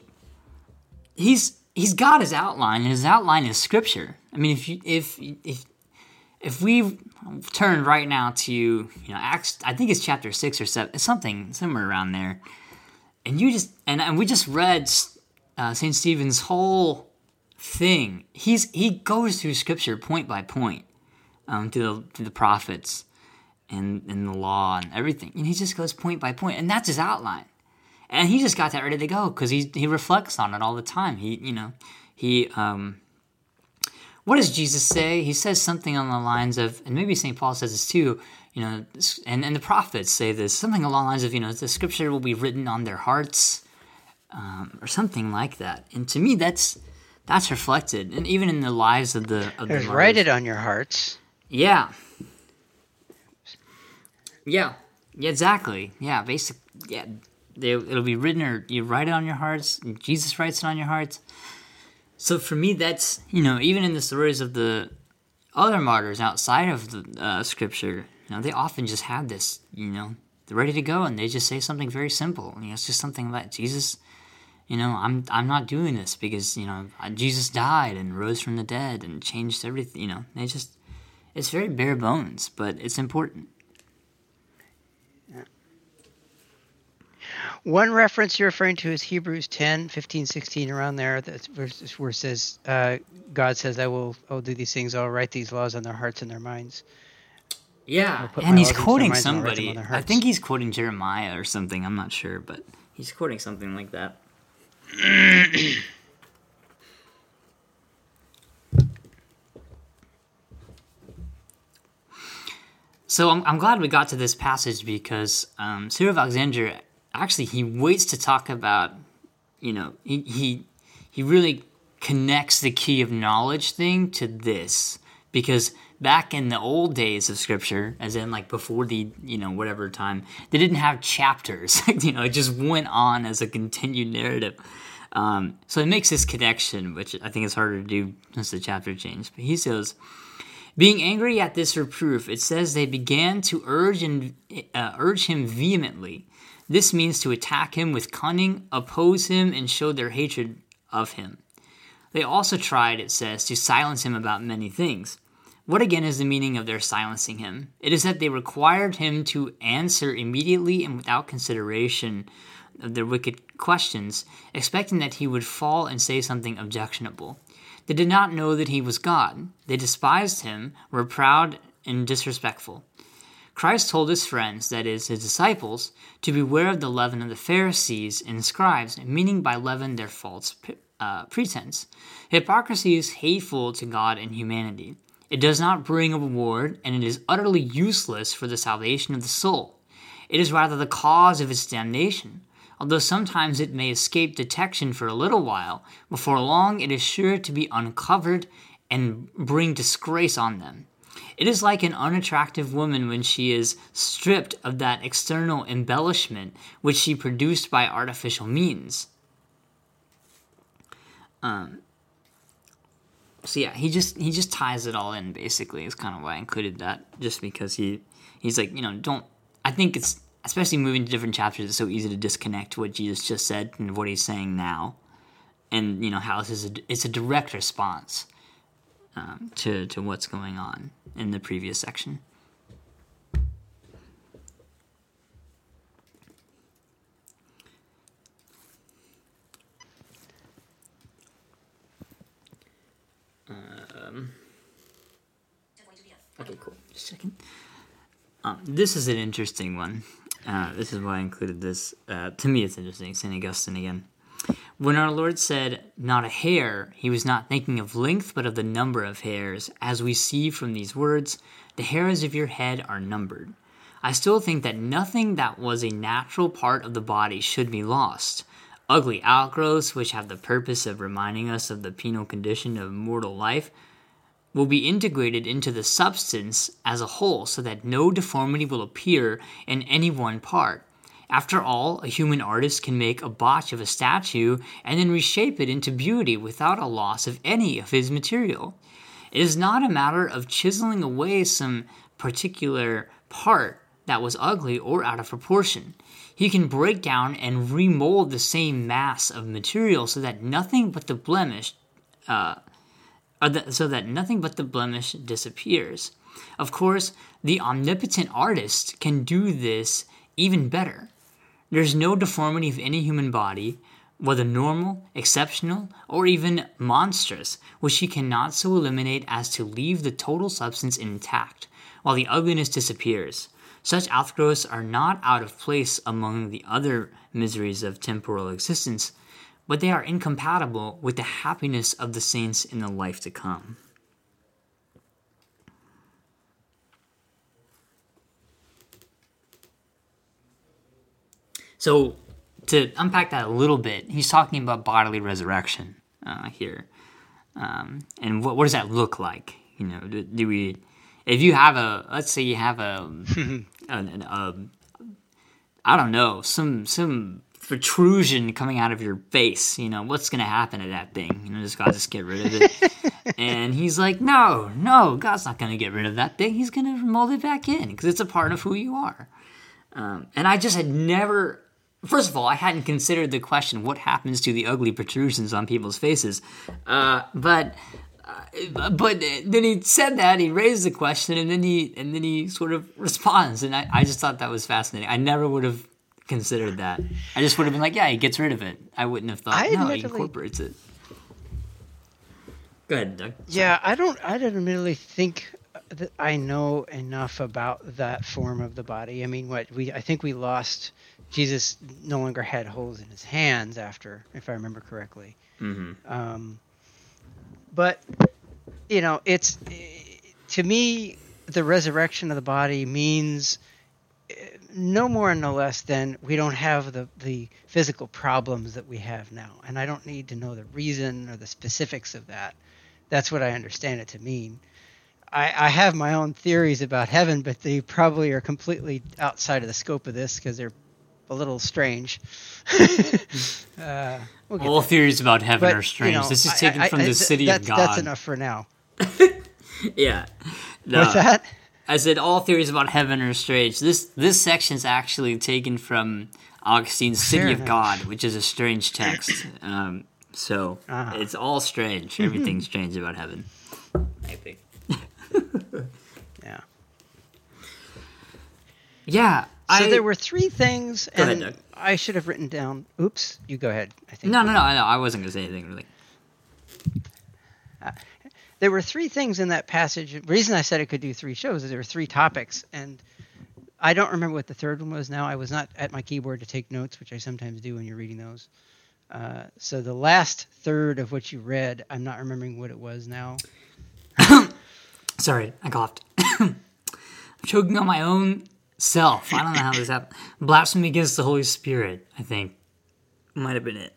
got his outline, and his outline is Scripture. I mean, if we turn right now to Acts, I think it's chapter 6 or 7, something somewhere around there, and we just read St. Stephen's whole thing. He goes through Scripture point by point. To the prophets and the law and everything. And he just goes point by point. And that's his outline. And he just got that ready to go because he reflects on it all the time. What does Jesus say? He says something on the lines of, and maybe St. Paul says this too, and the prophets say this, something along the lines of, the Scripture will be written on their hearts, or something like that. And to me, that's reflected. And even in the lives of the martyrs. Write it on your hearts. Yeah, exactly. Yeah, it'll be written, or you write it on your hearts. And Jesus writes it on your hearts. So for me, that's even in the stories of the other martyrs outside of the Scripture, they often just have this, they're ready to go, and they just say something very simple. It's just something like Jesus. I'm not doing this because Jesus died and rose from the dead and changed everything. It's very bare bones, but it's important. Yeah. One reference you're referring to is Hebrews 10, 15, 16, around there, where it says, God says, I'll do these things, I'll write these laws on their hearts and their minds. Yeah, and he's quoting somebody. I think he's quoting Jeremiah or something, I'm not sure, but he's quoting something like that. So I'm glad we got to this passage because Cyril of Alexandria, actually, he waits to talk about, he really connects the key of knowledge thing to this. Because back in the old days of Scripture, as in like before the, whatever time, they didn't have chapters. It just went on as a continued narrative. So it makes this connection, which I think is harder to do since the chapter changed. But he says, being angry at this reproof, it says they began to urge him vehemently. This means to attack him with cunning, oppose him, and show their hatred of him. They also tried, it says, to silence him about many things. What again is the meaning of their silencing him? It is that they required him to answer immediately and without consideration of their wicked questions, expecting that he would fall and say something objectionable. They did not know that he was God. They despised him, were proud and disrespectful. Christ told his friends, that is, his disciples, to beware of the leaven of the Pharisees and scribes, meaning by leaven their false pretense. Hypocrisy is hateful to God and humanity. It does not bring a reward, and it is utterly useless for the salvation of the soul. It is rather the cause of its damnation. Although sometimes it may escape detection for a little while, before long it is sure to be uncovered and bring disgrace on them. It is like an unattractive woman when she is stripped of that external embellishment which she produced by artificial means. So yeah, he just ties it all in, basically. Is kind of why I included that, just because he's like, I think it's, especially moving to different chapters, it's so easy to disconnect what Jesus just said and what he's saying now, and how it's a direct response to what's going on in the previous section. Okay, cool. Just a second. This is an interesting one. This is why I included this. To me, it's interesting. St. Augustine again. When our Lord said, "not a hair," he was not thinking of length, but of the number of hairs. As we see from these words, the hairs of your head are numbered. I still think that nothing that was a natural part of the body should be lost. Ugly outgrowths, which have the purpose of reminding us of the penal condition of mortal life, will be integrated into the substance as a whole so that no deformity will appear in any one part. After all, a human artist can make a botch of a statue and then reshape it into beauty without a loss of any of his material. It is not a matter of chiseling away some particular part that was ugly or out of proportion. He can break down and remold the same mass of material so that nothing but the blemish disappears. Of course, the omnipotent artist can do this even better. There's no deformity of any human body, whether normal, exceptional, or even monstrous, which he cannot so eliminate as to leave the total substance intact, while the ugliness disappears. Such outgrowths are not out of place among the other miseries of temporal existence, but they are incompatible with the happiness of the saints in the life to come. So, to unpack that a little bit, he's talking about bodily resurrection here. And what does that look like? Do we, if you have let's say you have I don't know, some protrusion coming out of your face, what's going to happen to that thing? Does God just get rid of it? And he's like, no, God's not going to get rid of that thing. He's going to mold it back in because it's a part of who you are. And I just had never, first of all, I hadn't considered the question, what happens to the ugly protrusions on people's faces? But then he said that, he raised the question, and then he sort of responds, and I just thought that was fascinating. I never would have considered that. I just would have been like, yeah, he gets rid of it. I wouldn't have thought, no, he incorporates it. Go ahead, Doug. Yeah, I didn't really think that I know enough about that form of the body. I mean, I think we lost, Jesus no longer had holes in his hands after, if I remember correctly. Mm-hmm. But, it's, to me, the resurrection of the body means no more and no less than we don't have the physical problems that we have now. And I don't need to know the reason or the specifics of that. That's what I understand it to mean. I have my own theories about heaven, but they probably are completely outside of the scope of this because they're a little strange. All theories about heaven are strange. This is taken from the City of God. That's enough for now. Yeah. No. What's that? I said all theories about heaven are strange. This section is actually taken from Augustine's City of God, which is a strange text. So it's all strange. Everything's strange about heaven, I think. Yeah. Yeah. So there were three things, Go and ahead, Doug. I should have written down. Oops, you go ahead. I think. No. I wasn't going to say anything really. There were three things in that passage. The reason I said it could do three shows is there were three topics, and I don't remember what the third one was now. I was not at my keyboard to take notes, which I sometimes do when you're reading those. So the last third of what you read, I'm not remembering what it was now. Sorry, I coughed. I'm choking on my own self. I don't know how this happened. Blasphemy against the Holy Spirit, I think. Might have been it.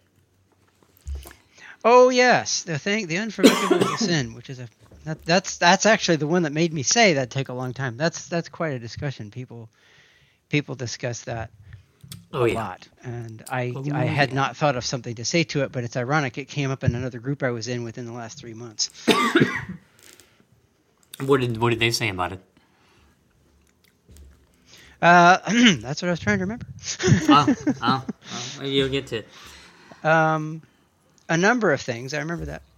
Oh yes, the unforgivable sin, which is that's actually the one that made me say that'd take a long time. That's quite a discussion. People discuss that a lot, and I had not thought of something to say to it, but it's ironic. It came up in another group I was in within the last 3 months. What did they say about it? That's what I was trying to remember. Oh, maybe you'll get to it. A number of things. I remember that.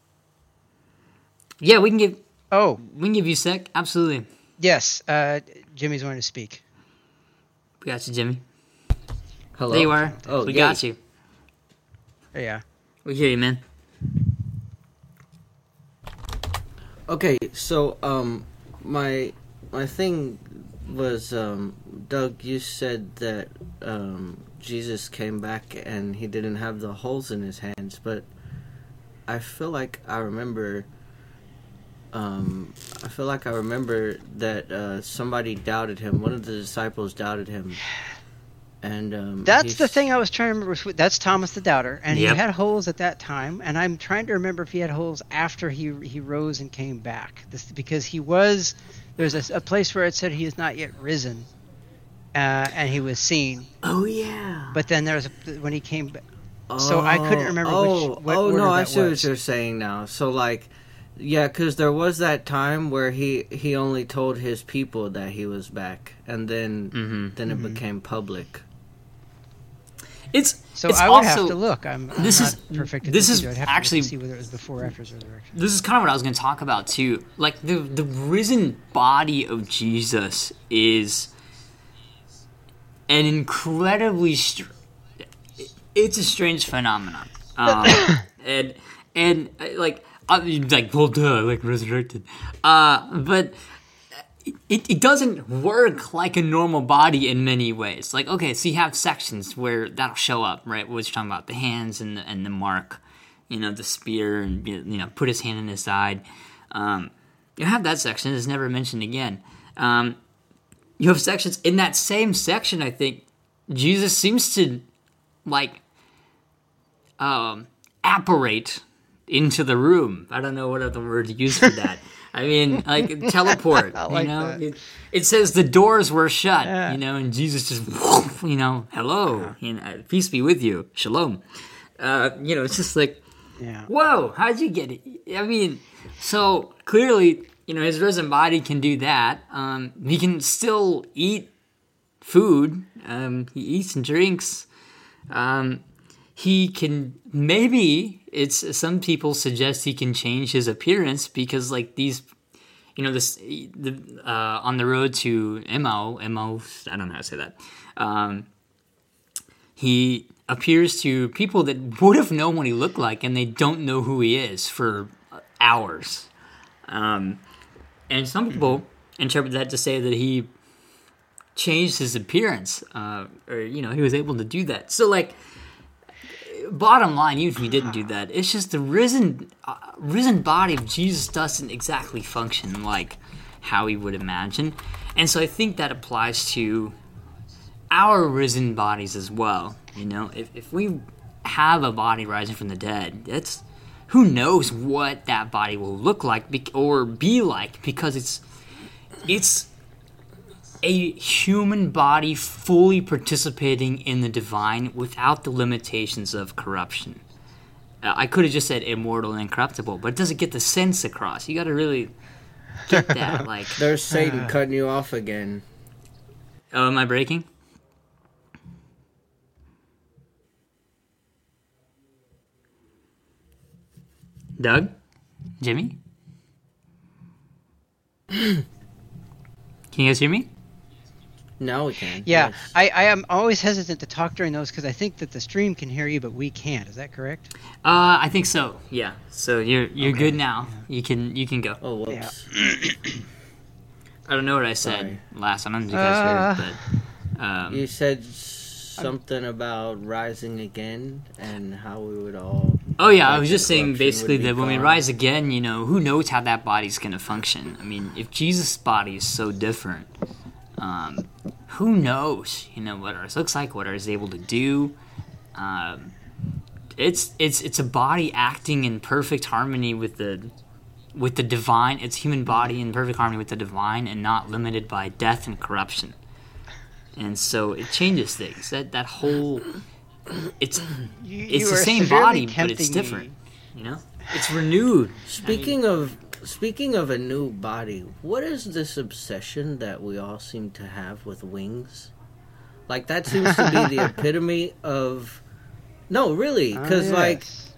Yeah, we can give you a sec. Absolutely. Yes. Jimmy's wanting to speak. We got you, Jimmy. Hello. There you are. Oh, we yay. got you. Yeah. We hear you, man. Okay, so my thing was Doug, you said that Jesus came back and he didn't have the holes in his hands, but I feel like I remember that somebody doubted him. One of the disciples doubted him. And that's the thing I was trying to remember. That's Thomas the Doubter, and Yep. he had holes at that time. And I'm trying to remember if he had holes after he rose and came back. Because there's a place where it said he is not yet risen, and he was seen. Oh yeah. But then there was when he came back. So I couldn't remember what order no, I that see was. what you're saying now. So like, yeah, because there was that time where he only told his people that he was back, and then it became public. It's I would also, have to look. I'm not perfect. This is I'd have actually to see whether it was before or after his resurrection. This is kind of what I was going to talk about too. Like the risen body of Jesus is an incredibly it's a strange phenomenon. And like well duh, like resurrected. But it doesn't work like a normal body in many ways. Like, okay, so you have sections where that'll show up, right? What you're talking about, the hands and the mark, the spear, and put his hand in his side. You have that section. It's never mentioned again. You have sections in that same section. I think Jesus seems to apparate into the room. I don't know what other word to use for that. I mean, like teleport. that. It says the doors were shut. And Jesus just, hello, peace be with you, shalom. It's just like, whoa, how'd you get it? I mean, so clearly, his risen body can do that. He can still eat food. He eats and drinks. He can some people suggest he can change his appearance because like these, on the road to Emmaus, I don't know how to say that. He appears to people that would have known what he looked like and they don't know who he is for hours. And some people interpret that to say that he changed his appearance, or he was able to do that. So like, bottom line, even if he didn't do that, it's just the risen body of Jesus doesn't exactly function like how we would imagine. And so I think that applies to our risen bodies as well. If we have a body rising from the dead, who knows what that body will look like or be like, because it's a human body fully participating in the divine without the limitations of corruption. I could have just said immortal and incorruptible, but it doesn't get the sense across. You got to really get that. Like, there's Satan cutting you off again. Oh, am I breaking? Doug? Jimmy? Can you guys hear me? Now we can. Yeah, yes. I am always hesitant to talk during those because I think that the stream can hear you, but we can't. Is that correct? I think so. Yeah. So you're good now. Yeah. You can go. Oh, whoops. Yeah. I don't know what I said last. I don't know if you guys heard, but you said something about rising again and how we would all Oh yeah, I was Like just saying corruption basically would be that when we gone. rise again, who knows how that body's going to function? I mean, if Jesus' body is so different, who knows? What ours looks like, what ours is able to do. It's a body acting in perfect harmony with the divine. It's human body in perfect harmony with the divine, and not limited by death and corruption. And so it changes things. That whole it's You the are same severely body, but tempting it's me. different. It's renewed. Speaking of a new body, what is this obsession that we all seem to have with wings? Like that seems to be the epitome of. No, really, because yes.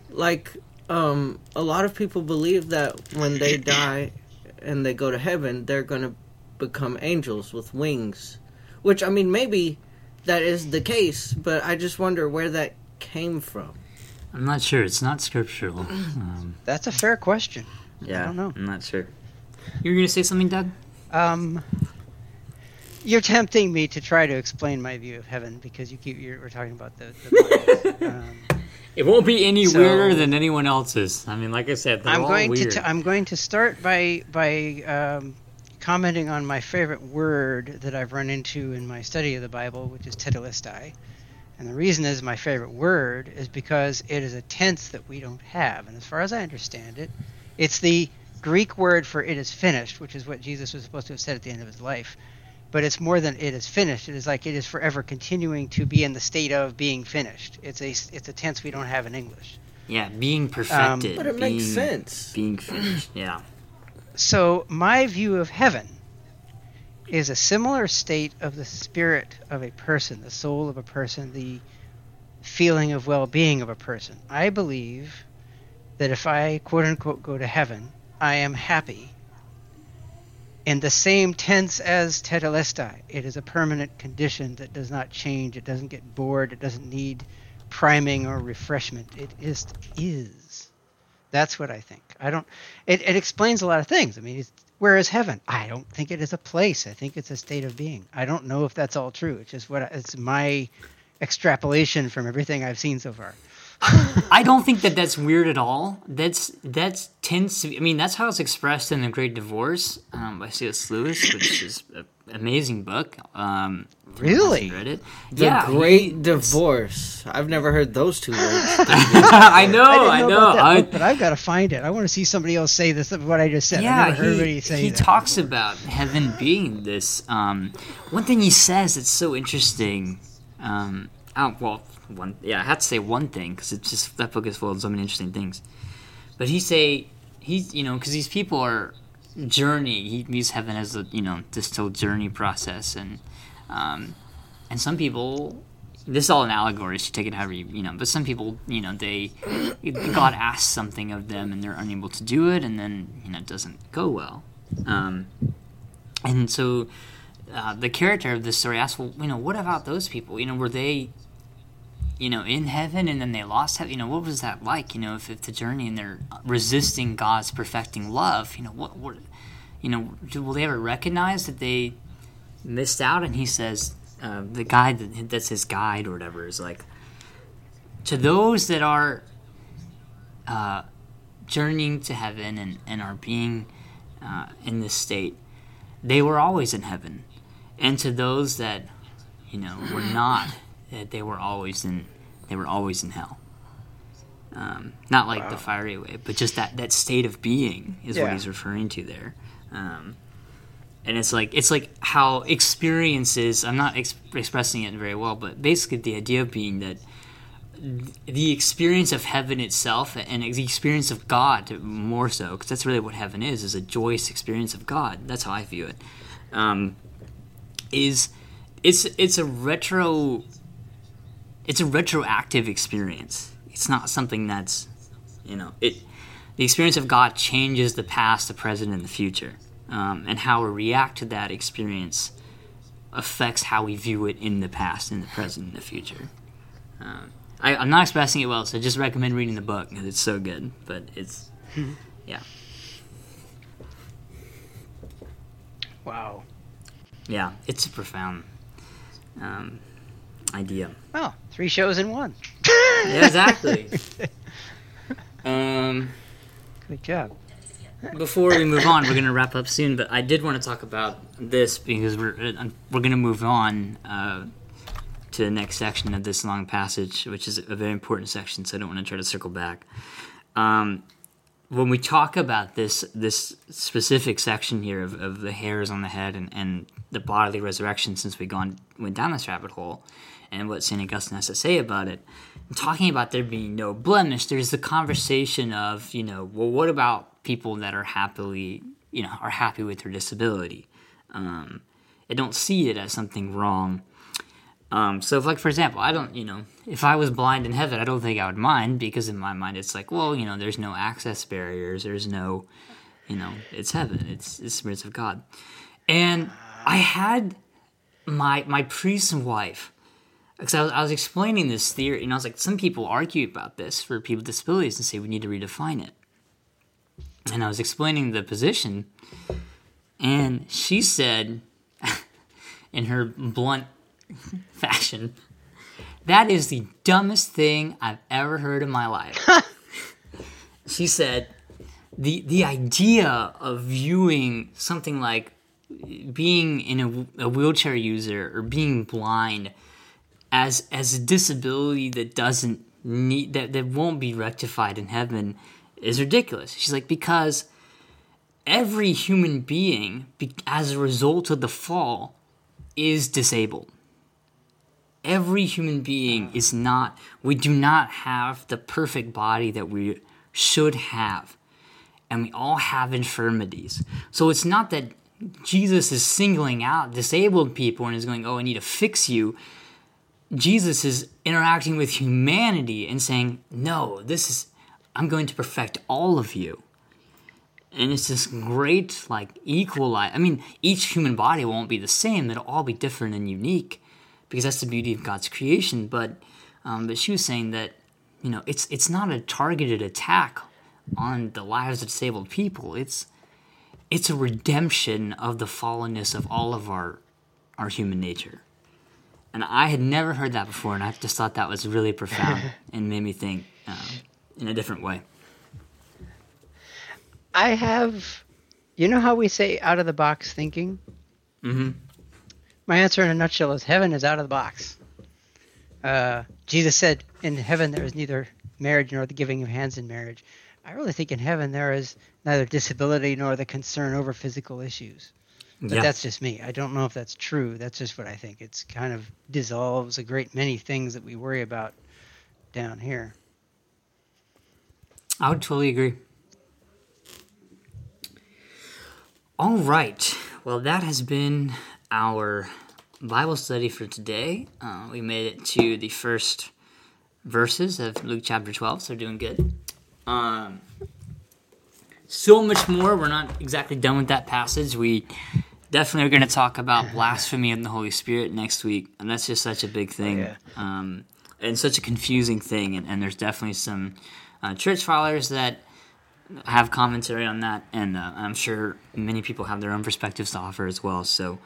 a lot of people believe that when they die and they go to heaven, they're gonna become angels with wings. Which, I mean, maybe that is the case, but I just wonder where that came from. I'm not sure. It's not scriptural. That's a fair question. Yeah, I don't know. I'm not sure. You were going to say something, Doug? You're tempting me to try to explain my view of heaven because we're talking about the bodies. It won't be any So- weirder than anyone else's. I mean, like I said, they're all weird. I'm going to start by commenting on my favorite word that I've run into in my study of the Bible, which is tetelestai. And the reason is my favorite word is because it is a tense that we don't have. And as far as I understand it, it's the Greek word for "it is finished," which is what Jesus was supposed to have said at the end of his life. But it's more than "it is finished." It is like it is forever continuing to be in the state of being finished. It's a tense we don't have in English. Yeah, being perfected. But it makes sense. Being finished, yeah. So my view of heaven is a similar state of the spirit of a person, the soul of a person, the feeling of well-being of a person. I believe that if I, quote-unquote, go to heaven, I am happy in the same tense as tetelestai. It is a permanent condition that does not change. It doesn't get bored. It doesn't need priming or refreshment. It just is. That's what I think. It explains a lot of things. I mean, where is heaven? I don't think it is a place. I think it's a state of being. I don't know if that's all true. It's just it's my extrapolation from everything I've seen so far. I don't think that that's weird at all. That's tends to. I mean, that's how it's expressed in The Great Divorce by C.S. Lewis, which is an amazing book. Really? Read it? The Great Divorce. I've never heard those two words. I know. I didn't know about that book, but I've got to find it. I want to see somebody else say this. What I just said. Yeah, I've never heard anybody say he that talks before. about heaven being this. One thing he says that's so interesting. I have to say one thing because it's just that book is full of so many interesting things. But he's because these people are journey. He views heaven as this whole journey process, and some people. This is all an allegory, so you take it however but some people, God asks something of them and they're unable to do it, and then, it doesn't go well. And so the character of this story asks, well, what about those people? Were they, in heaven and then they lost heaven? What was that like? If the journey and they're resisting God's perfecting love, what will they ever recognize that they missed out? And he says, the guide that's his guide or whatever is like, to those that are journeying to heaven and are being in this state, they were always in heaven. And to those that were not, that they were always in hell. Not like the fiery way, but just that state of being is what he's referring to there. And it's like how experiences. I'm not expressing it very well, but basically the idea being that the experience of heaven itself and the experience of God more so, because that's really what heaven is a joyous experience of God. That's how I view it. It's a retroactive experience. It's not something that's the experience of God changes the past, the present, and the future. And how we react to that experience affects how we view it in the past, in the present, and the future. I'm not expressing it well, so I just recommend reading the book because it's so good. But it's, yeah. Wow. Yeah, it's a profound idea. Oh, 3 shows in one. Yeah, exactly. Good job. Before we move on, we're going to wrap up soon, but I did want to talk about this because we're going to move on to the next section of this long passage, which is a very important section, so I don't want to try to circle back. When we talk about this specific section here of the hairs on the head and the bodily resurrection, since we went down this rabbit hole, and what St. Augustine has to say about it, talking about there being no blemish, there's the conversation of, well, what about people that are happy with their disability? I don't see it as something wrong. So, for example, I don't, if I was blind in heaven, I don't think I would mind, because in my mind it's like, well, there's no access barriers, there's no, it's heaven, it's the spirits of God. And I had my priest and wife, because I was explaining this theory, and I was like, some people argue about this for people with disabilities and say we need to redefine it. And I was explaining the position, and she said, in her blunt fashion, that is the dumbest thing I've ever heard in my life. She said, the idea of viewing something like being in a wheelchair user or being blind as a disability that doesn't need that won't be rectified in heaven is ridiculous. She's like, because every human being, as a result of the fall, is disabled. Every human being is not, we do not have the perfect body that we should have. And we all have infirmities. So it's not that Jesus is singling out disabled people and is going, oh, I need to fix you. Jesus is interacting with humanity and saying, no, I'm going to perfect all of you. And it's this great, equalize. I mean, each human body won't be the same. It'll all be different and unique, because that's the beauty of God's creation. But she was saying that, it's not a targeted attack on the lives of disabled people. It's a redemption of the fallenness of all of our human nature. And I had never heard that before, and I just thought that was really profound and made me think in a different way. I have, how we say out of the box thinking? Mm-hmm. My answer in a nutshell is heaven is out of the box. Jesus said, in heaven there is neither marriage nor the giving of hands in marriage. I really think in heaven there is neither disability nor the concern over physical issues. But that's just me. I don't know if that's true. That's just what I think. It's kind of dissolves a great many things that we worry about down here. I would totally agree. All right. Well, that has been our Bible study for today. We made it to the first verses of Luke chapter 12, so we're doing good. So much more. We're not exactly done with that passage. We definitely are going to talk about blasphemy of the Holy Spirit next week, and that's just such a big thing, and such a confusing thing. And there's definitely some church fathers that have commentary on that, and I'm sure many people have their own perspectives to offer as well. So,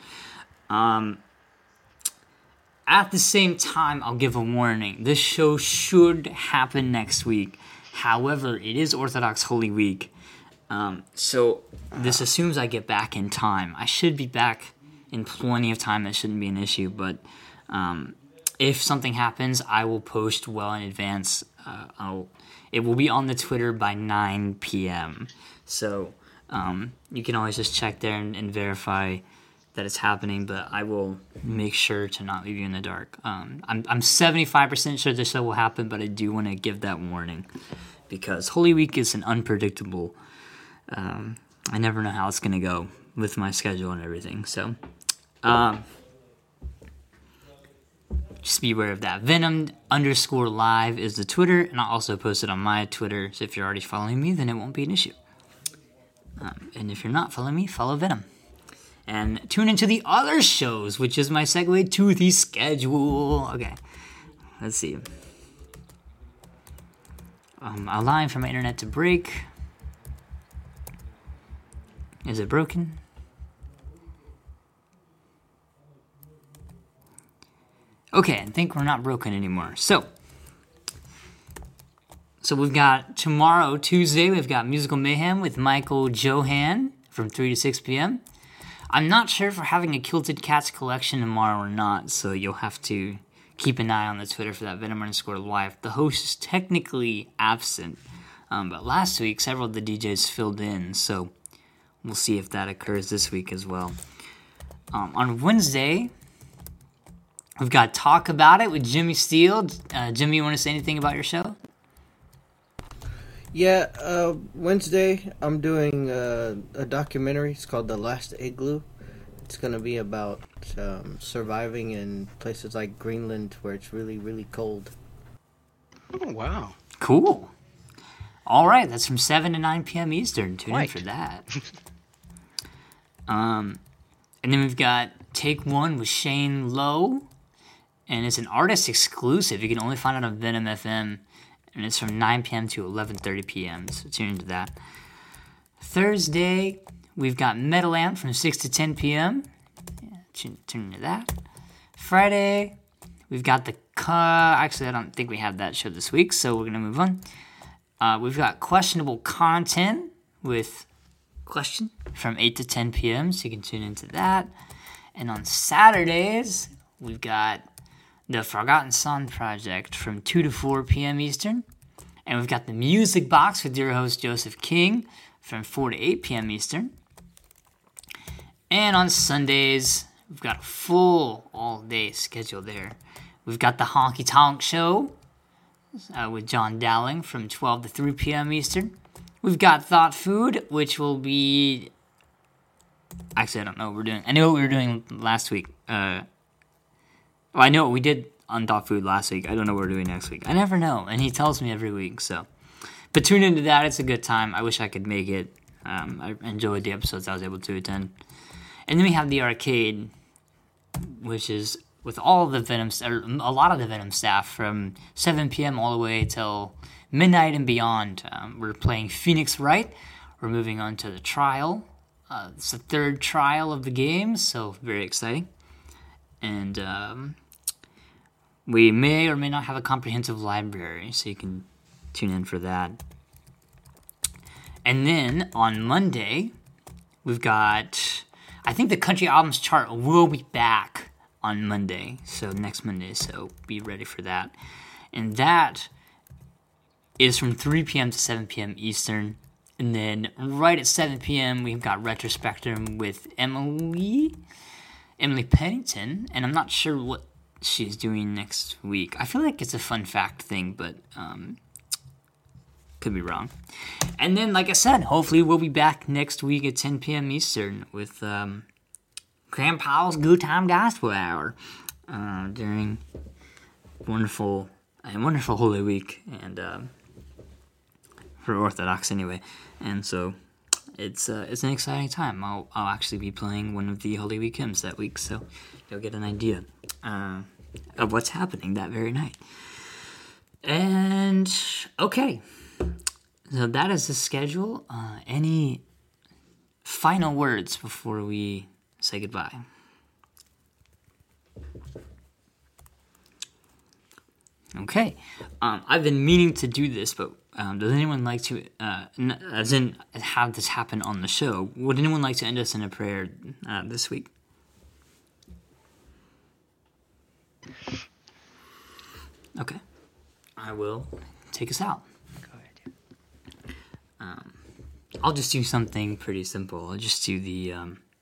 at the same time, I'll give a warning. This show should happen next week. However, it is Orthodox Holy Week. So this assumes I get back in time. I should be back in plenty of time. That shouldn't be an issue. But if something happens, I will post well in advance. It will be on the Twitter by 9 p.m. So you can always just check there and verify that it's happening. But I will make sure to not leave you in the dark. I'm 75% sure this show will happen, but I do want to give that warning because Holy Week is an unpredictable. I never know how it's going to go with my schedule and everything. So, just be aware of that. Venom_live is the Twitter, and I'll also post it on my Twitter. So if you're already following me, then it won't be an issue. And if you're not following me, follow Venom. And tune into the other shows, which is my segue to the schedule. Okay, let's see. Allowing for my internet to break. Is it broken? Okay, I think we're not broken anymore. So, So we've got tomorrow, Tuesday, we've got Musical Mayhem with Michael Johan from 3 to 6 p.m. I'm not sure if we're having a Kilted Cats collection tomorrow or not, so you'll have to keep an eye on the Twitter for that Venom_Live. The host is technically absent, but last week several of the DJs filled in, so we'll see if that occurs this week as well. On Wednesday, we've got Talk About It with Jimmy Steele. Jimmy, you want to say anything about your show? Yeah, Wednesday I'm doing a documentary. It's called The Last Igloo. It's going to be about surviving in places like Greenland where it's really, really cold. Oh, wow. Cool. All right, that's from 7 to 9 p.m. Eastern. Tune in Right. for that. And then we've got Take One with Shane Lowe, and it's an artist exclusive. You can only find it on Venom FM, and it's from 9 p.m. to 11:30 p.m. So tune into that. Thursday, we've got Metal Amp from 6 to 10 p.m. Yeah, tune into that. Friday, we've got the actually, I don't think we have that show this week, so we're gonna move on. We've got Questionable Content with Question from 8 to 10 p.m., so you can tune into that. And on Saturdays, we've got the Forgotten Son Project from 2 to 4 p.m. Eastern. And we've got the Music Box with your host, Joseph King, from 4 to 8 p.m. Eastern. And on Sundays, we've got a full all-day schedule there. We've got the Honky Tonk Show with John Dowling from 12 to 3 p.m. Eastern. We've got Thought Food, which will be... Actually, I don't know what we're doing. I know what we were doing last week. I know what we did on Thought Food last week. I don't know what we're doing next week. I never know, and he tells me every week, so... But tune into that. It's a good time. I wish I could make it. I enjoyed the episodes I was able to attend. And then we have the arcade, which is with all of the Venom, or a lot of the Venom staff from 7 p.m. all the way till midnight and beyond. We're playing Phoenix Wright. We're moving on to the trial. It's the third trial of the game, so very exciting. And we may or may not have a comprehensive library, so you can tune in for that. And then on Monday, we've got, I think the country albums chart will be back on Monday, so next Monday, so be ready for that. And that is from 3 p.m. to 7 p.m. Eastern. And then right at 7 p.m., we've got Retrospectrum with Emily Pennington, and I'm not sure what she's doing next week. I feel like it's a fun fact thing, but could be wrong. And then, like I said, hopefully we'll be back next week at 10 p.m. Eastern with Grandpa's Good Time Gospel Hour during wonderful Holy Week, and for Orthodox anyway. And so it's an exciting time. I'll actually be playing one of the Holy Week hymns that week, so you'll get an idea of what's happening that very night. And okay, so that is the schedule. Any final words before we say goodbye? Okay, I've been meaning to do this, but does anyone like to, as in have this happen on the show, would anyone like to end us in a prayer this week? Okay, I will take us out. Go ahead. I'll just do something pretty simple. I'll just do the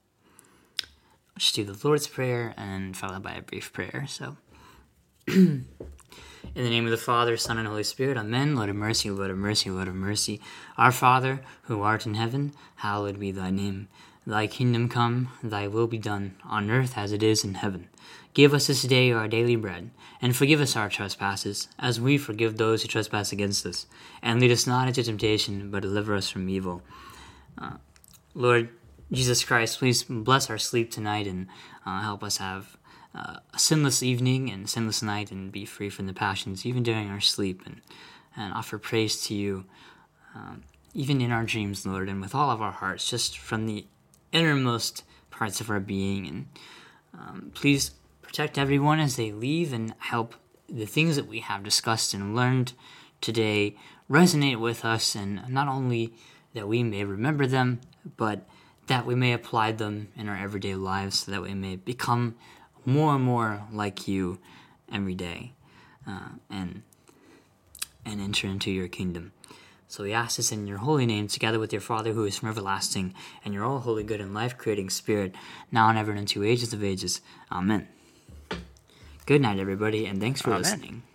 Lord's Prayer and followed by a brief prayer. So, in the name of the Father, Son, and Holy Spirit, Amen. Lord have mercy, Lord have mercy, Lord have mercy. Our Father, who art in heaven, hallowed be thy name. Thy kingdom come, thy will be done, on earth as it is in heaven. Give us this day our daily bread, and forgive us our trespasses, as we forgive those who trespass against us. And lead us not into temptation, but deliver us from evil. Lord Jesus Christ, please bless our sleep tonight and help us have a sinless evening and sinless night and be free from the passions even during our sleep, and offer praise to you even in our dreams, Lord, and with all of our hearts, just from the innermost parts of our being. And please protect everyone as they leave, and help the things that we have discussed and learned today resonate with us, and not only that we may remember them, but that we may apply them in our everyday lives so that we may become more and more like you every day and enter into your kingdom. So we ask this in your holy name, together with your Father who is from everlasting, and your all holy, good, and life-creating Spirit, now and ever and into ages of ages. Amen. Good night, everybody, and thanks for listening.